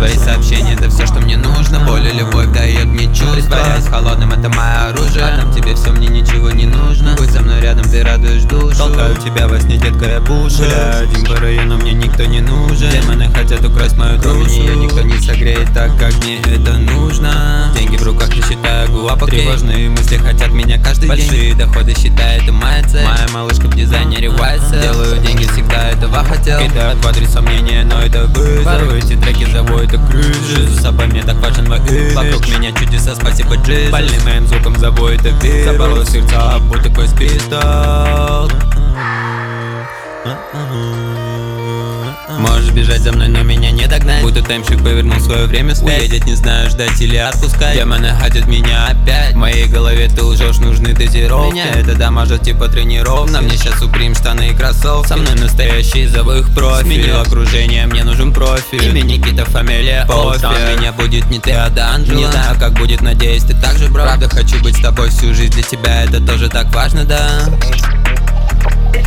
твои сообщения, это все, что мне нужно. Боль и любовь дает мне чувство. Притворяюсь холодным, это мое оружие. Отдам тебе все, мне ничего не нужно. Будь со мной рядом, ты радуешь душу. Толкаю тебя во сне, детка, я бушу. Гуляю один по району, мне никто не нужен. Демоны хотят украсть мою душу. Ее никто не согреет так, как мне это нужно. Деньги в руках, не считаю глупо. Тревожные мысли хотят меня каждый день. Большие доходы, считаю, это моя цель. Моя малышка в дизайнере YSL. Делаю деньги, всегда этого хотел. Кидают в адрес сомнения, но это вызов. Порой эти треки заводят и крыжи. За собой мне так важен мой имидж. Вокруг меня чудеса, спасибо Джизус. Больным моим звуком заводит и вирус. Заборол сердца, будто какой пистол. Можешь бежать за мной, но меня не догнать. Будто таймшик повернул свое время вспять. Уедет, не знаю, ждать или отпускать. Демоны хотят меня опять. В моей голове ты лжешь, нужны дозировки. Меня это дамажит типа тренировок. На мне сейчас Supreme штаны и кроссовки. Со мной настоящий забых профиль. Сменил окружение, мне нужен профиль. Имя Никита, фамилия Офи. Меня будет не ты, а Данжела. Не знаю, как будет, надеюсь, ты так же, бро. Правда, хочу быть с тобой всю жизнь. Для тебя это тоже так важно, да?